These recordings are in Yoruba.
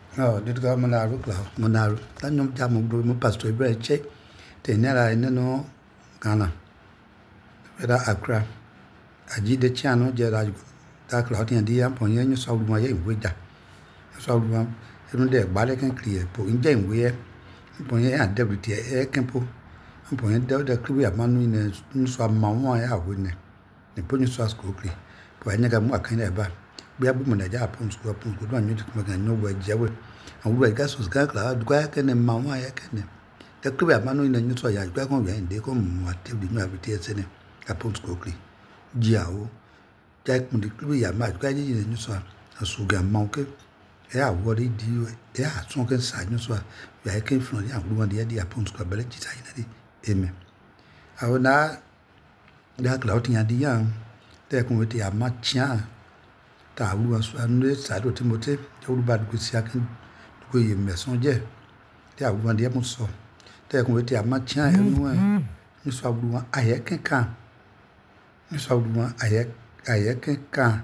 Oh, did go Monaru, Monaru. Then no jam pastor bread check. Tenera in no Ghana. Whether Accra. I did the channel, Gerard. Dark Lottie and the amp on your soul, my wager. So one, even there, Balak and clear, putting Jane wear, upon your deputy air campo, upon your daughter, clear man in a swam mamma, I wouldn't. The pony sauce quickly, for I never more kind of bar. Be a woman at Japan school upon good one, you to no way, Jaway. And we gas was Gakla, Gwakan and Mamma, I can. The clear man in the new soil, Gakon, and they come what till the new habitats in upon quickly. Jiao, Jack Mundi, might guide you in the new soil, a sugar monkey. Yeah, what did you? Yeah, something side, so I came from the young one, the idea upon squabble. Amen. I will not that clouting at the young, there come with the much young. That was one side of Timothy, told bad good second, go in messenger. There one the apple saw. There come with the much young, and you saw one I can come. You saw one I can come.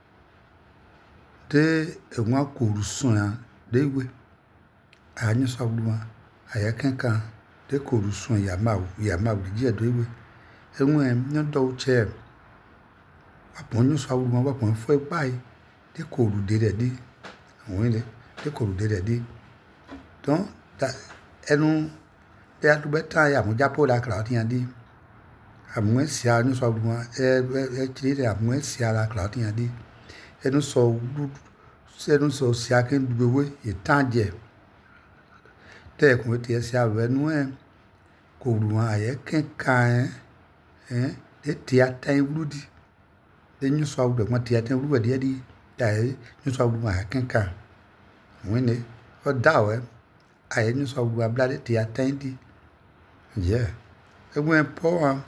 De one could soon, they will. I knew someone, I can they could soon your mouth, dear, they will. And when no dog chair, upon you saw one weapon for a buy, they could did a day, and when they could did a day. Don't that, and they had to bet time, Japo like Cloudy. I'm going to see I knew someone, actually, I'm going to see I like Cloudy. And so si I can do away a tangier. Take with the Sia when could one I can the theatre woody. Then you saw the one theatre wood, daddy, you saw my can. When it or dower, I knew saw a bloody theatre. Yeah, it went poor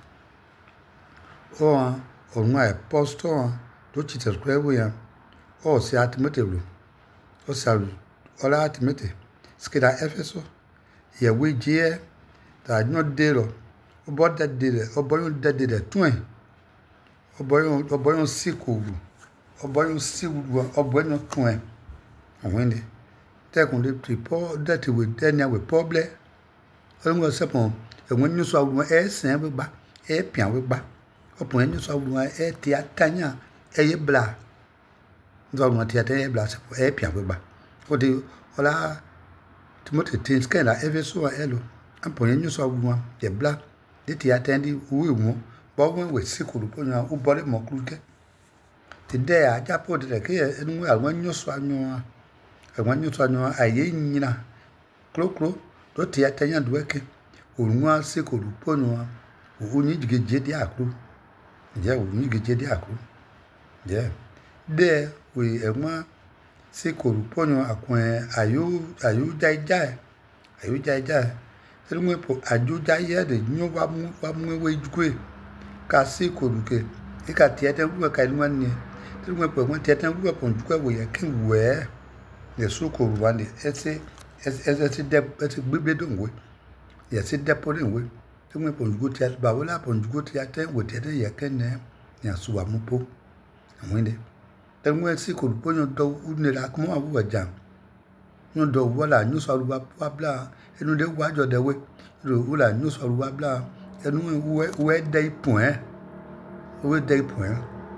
or on my postor, don't you square William. Oh, see, ultimately, oh, sorry, all ultimately, skida Epheso, here we jeer that not deal, or bought that did it, or boy that did it, twin, or boy on sickle, or boy on sickle, or boy not twin, and when they take on the people that with Daniel with probably, almost upon, and when you saw my air, sand back, air pian with back, upon you saw my air tia tanya, air blah. Don't want to blast for a piaba. For the Ola Timothy Tins can I ever saw a hello. I'm putting you saw one, the black, the attending who will, but when we sickle upon your body more crooked. The day I japod the care and well when you saw you, and when you saw you, I yin clo, don't the attendant working, who want sickle upon you, who need to get jetty acru. Yeah, we need to get jetty acru. Yeah. There we a one sickle upon your acquaint. Are you die? Are you die? Tell me, are you die? The new one way to go. Cassie could get. He got theatre work I one year. Tell me, when theatre work on to where I can wear the so called one. As a baby don't wait. Yes, it depoting way. Tell me, upon good theatre, but will upon good theatre with theatre you can name. Yes, Suamupo. And when they. Then when she could put your dog wouldn't like more of a jam. No dog, well, I knew so blah, and they watch the way. You I knew so blah, and where they point, where they point.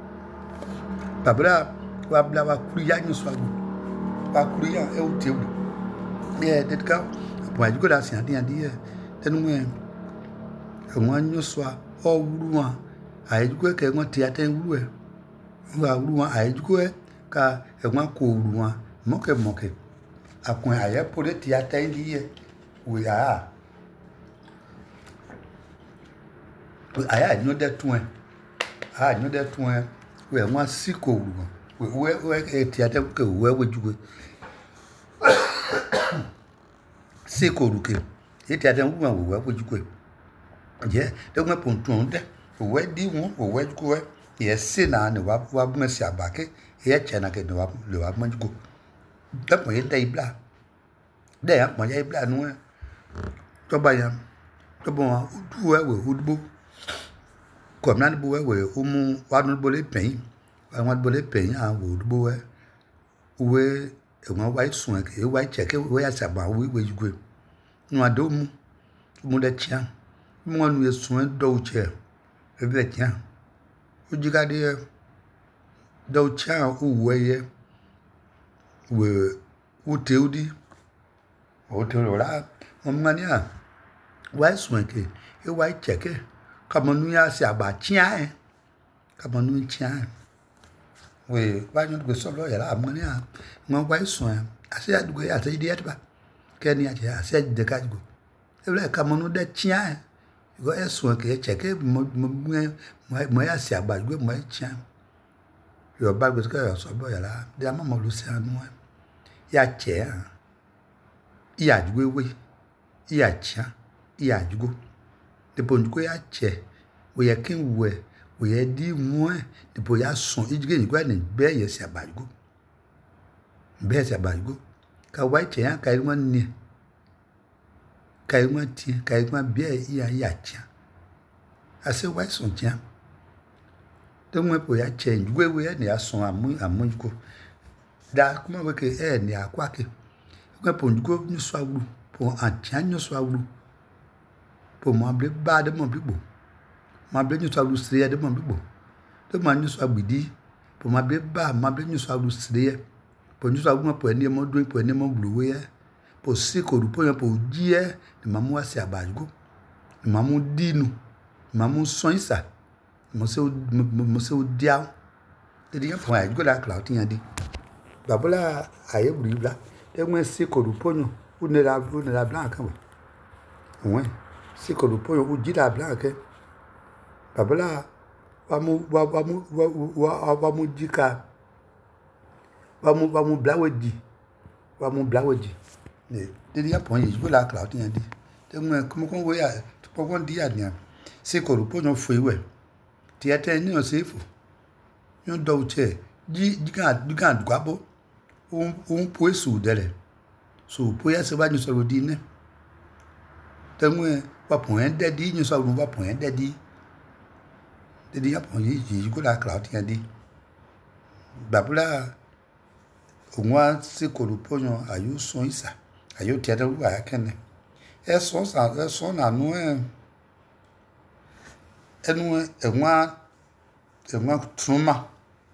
Babla, Wabla, Kuyan, so Bakuya, Eltil. Yeah, that cow. Why you could ask the idea. Then when one you saw all one, I go get one theatre where. Ruan I ka one cool one, moke. Upon I put it theatre in the year. We are. I had no that one. I know that one. We are one sickle one. Where a theatre go, where would you go? Sickle looking. It had a woman, where would you go? Yeah, the weapon turned. Where do you want or where go? Yes, sin and the Wabmercia back, here Chanaka, the Wabman go. That way they black. There, my black no. Tobayam, Tobon, would book. Come not boy, one bullet pain. I want bullet pain, I would boy. Where won wa sun ke wa check we asaba we jugo nu adomu mu de tia mu anu esun do che e be tia o jigade do cha o weye we uteudi o te ora mo mania wa sun ke e wa check kama nu ya asaba tia kama nu tia we ba nyu go so lo ya la mania mo wa sun ase adugo ya te di etba keni aje ase de ka go e kama nu de tia go esun ke check mo ya se agbagbe mo tia yo ba go ka so bo ya la de ama lu se anu ya che ya juwe ya tia ya jugo de bonjugo ya che we ya kin we ya di mu de bo ya sun ijige ni gwa ni be ye se agbagbe be se agbagbe ka wa che ya ka won ni kai ma ti kai ma be ya tia ase wa sun tia de mo po ya change we ni asun amujugo da kuma we ke ni akwa ke ko po njugo ni so awuru po atia ni so awuru po mo able ba de mo bibo mo able ni so awuru sire de mo bibo de mo ni so agbidi po mo able ba mo able ni so awuru sire po ni so awuru po eni mo do po eni mo bluwe ya po si ko ru po yan po jie ni mamu ase abajugo ni mamu dinu ni mamu son isa mo se o dia de dia po ai go la cloud yan di babola aye buri bla de mo si ko ru po yan o ne la blanc kan we si ko ru po yan o ji la blanc ke babola wa mu jika wa mu blaweji ne de dia po yan go la cloud yan di de mo ko we ya po kon di ania si ko ru po yan fo iwe ti ete ni o sefu yo do che ji kan gwabo un po esu dele so po ya se ba ni so ro di ne tenwe wa po en de di ni so ro wa po en de di ya po yi ko la cloud yan di babula onwa se ko ru po yan ayu son isa ayu ti ade wa kene e so na nu enu enwa truma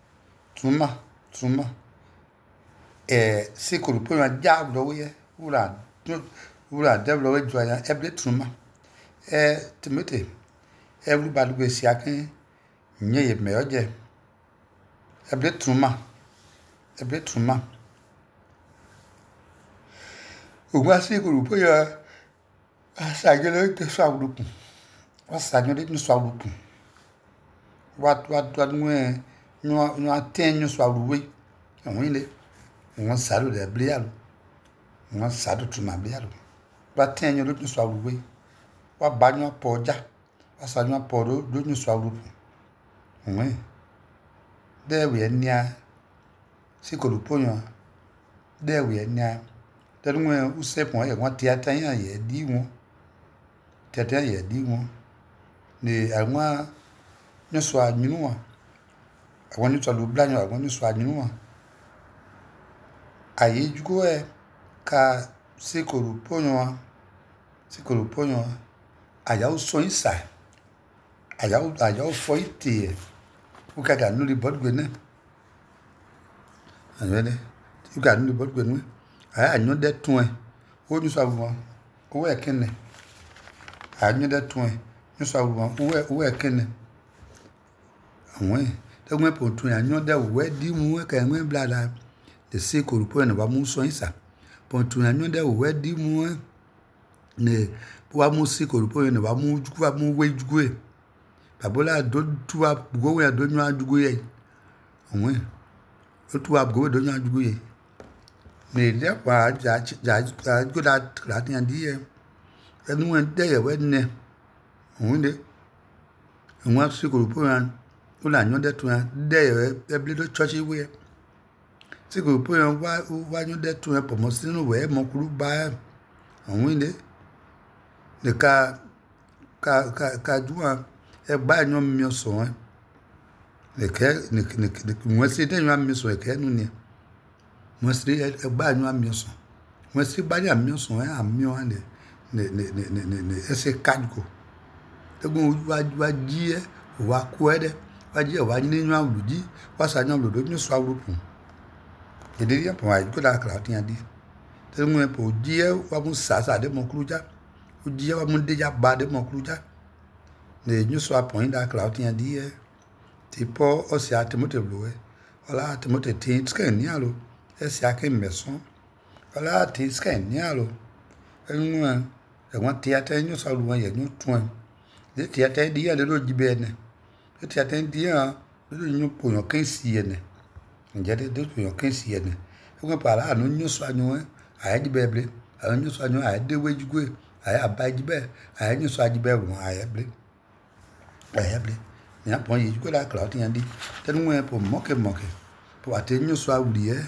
se ko po yan ja lo ye ura devlo we jo yan eble truma timete everybody go si akin nye ye me oje eble truma ogwa se ko po yan asagele te so awurukun wasanyole ni so awurukun wat nwe nwa atenyu so awuruwe won ile won sadu de blialo won sadu tuma blialo ba tenyu lo ni so awuruwe wa banyo poja wasanyo podo lo ni so awurukun won de we nia sikoluponyo de we nia de nwe usepon ye won ti atan ye di won tete ye di won ni àwọn ni so anyunu wa àwọn ni to lo blanyo àwọn ni so anyunu wa aye jugo ka sikoluponyo aya o so inside aya o fo ite o ka ga nuli bodgbe na anele o ga nuli bodgbe nu aya anyo de tun o ni so awon o we kenne anyo de tun ni so awon o we kenne àwọn te gbe po tun anyo de we di mu ka enwe blada de sikoluponyo ba mu so inside po tun anyo de we di mu ne wa mu sikoluponyo ne ba mu jugu ba mu we jugu babola do tuwa go we do nyu ajugo ye onwe o tuwa go do nyu ajugo ye me le pa ja go da la ti andi ye enu en de ye we ne onde nwa sikoluponyo o la nyu de tun de ye e ble do church we sikoluponyo wa nyu de tun po mo sinu we mo kuru ba onwe de ka duwa egba nyo mi so eke ni won se de nyo mi so eke nu ni Mostly a bad new amusement. Mostly by the amusement, I'm new and the essay can't go. The good what year, what queer, what year, what you know, Ludi, what's I know, the new swallow. The day upon I could have cloudy and did. The moon po dear, what was Sasa de Mocluja, who dear Mundia bad de Mocluja. The new swap point that cloudy and dear. Tipo o se atemote blue, ola atemote tin scan yalo, esi ake meson, ola tin scan yalo, enwa, e wan theater nyo sa luwan ye nyo tuan. De theater di ya de lo jibe ne. De theater di ya de lo nyo po yon 15 ye ne. Nje de po yon 15 ye ne. E wan pa la no nyo so anyo a di beble, a nyo so anyo a de wejugwe, a abajibe, a nyo so ajibe won a yeble. A yeble. Ni apon yi ko la cloud yan di tenu mo po moke po atenyu so awuliye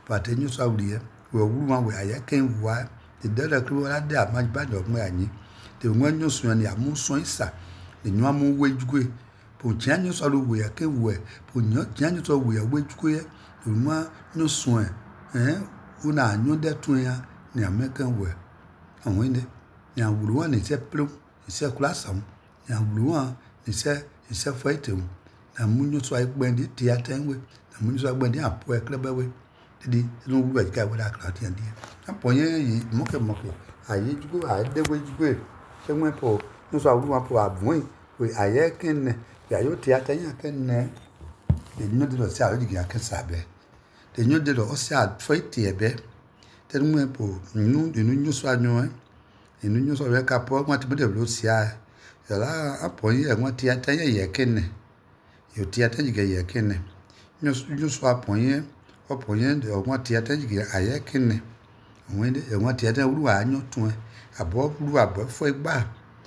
we wuwa we aya ken wa de dada kru la de amaj ba do mo anyi te mo nyu so ni amu so isa de nyu amu wejugwe po janyu so lo we ken we po janyu so we wejugwe de mo nyu so una nyu de tun ya ni ameken we awon ni awuwa ni se plu se klasam ni awuwa ni se fighting na munyo so agbendi theater we na munyo so agbendi apo eklebe we di no wu e ga we la cloud yan di apo yen yi moke aye jugo a de we jugo se mo po no so awuru apo avun we aye ken ya yo theater yan ken ne de nyo de lo se a di ga ken sabe de nyo de lo o se a fight ebe te mo po nyo so anyo nyo so we ka po mo ti de lo se a yala apoyi e won ti atanye ye kene yo ti atanye ge ye kene nyo so apoyi de won ti atanye ge aye kene won de e won ti atanye ru anyo tun abo ru abo fo igba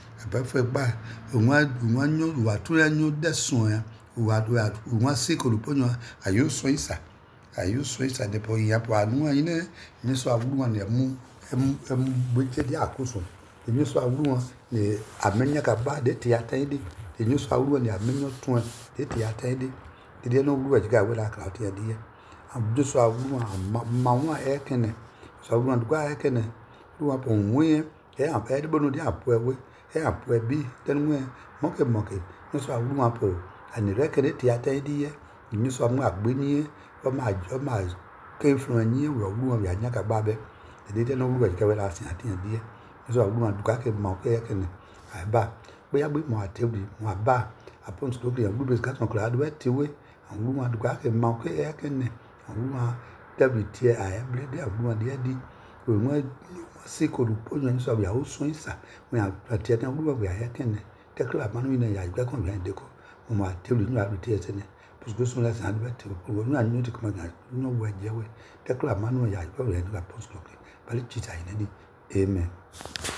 won nyo ru atun anyo desun ya won se ko lu ponyo ayo so isa de po ya po anu yin ni so awuru won ne mu gbeje di akoso èmi so awuru won ni amenya ka ba de theater de èmi so awuru ni amenyo tun de theater de no wuru ga we la cloud ya de am so awuru ma won e kene so awuru do ga e kene ru wa po won e am e de bonu de apo ewe e apo ebi tenu moke no so awuru ma po ani re kene theater de èmi so amu agbe ni o ma ke influence ni wo wuru ya nya ka ba be de no wuru ga we la sin ati de so awuru duka ke ma ke kene ba boya gbe mo atebi mo ba apon so gbe yan gbe ka ton kla do tiwe awuru duka ke ma ke kene awuru david tie aya blede awuru de di we mo se ko lu po yan so ya o so isa we atie tan awuru we aya kene te kla manu ina ya gbe kon yan de ko mo atebi ni abi tie tene parce que son la san de tiwe ko no anyu ti ko ma no we je we te kla manu ya gbe we ni ka pon so ke bali chita ina di amen.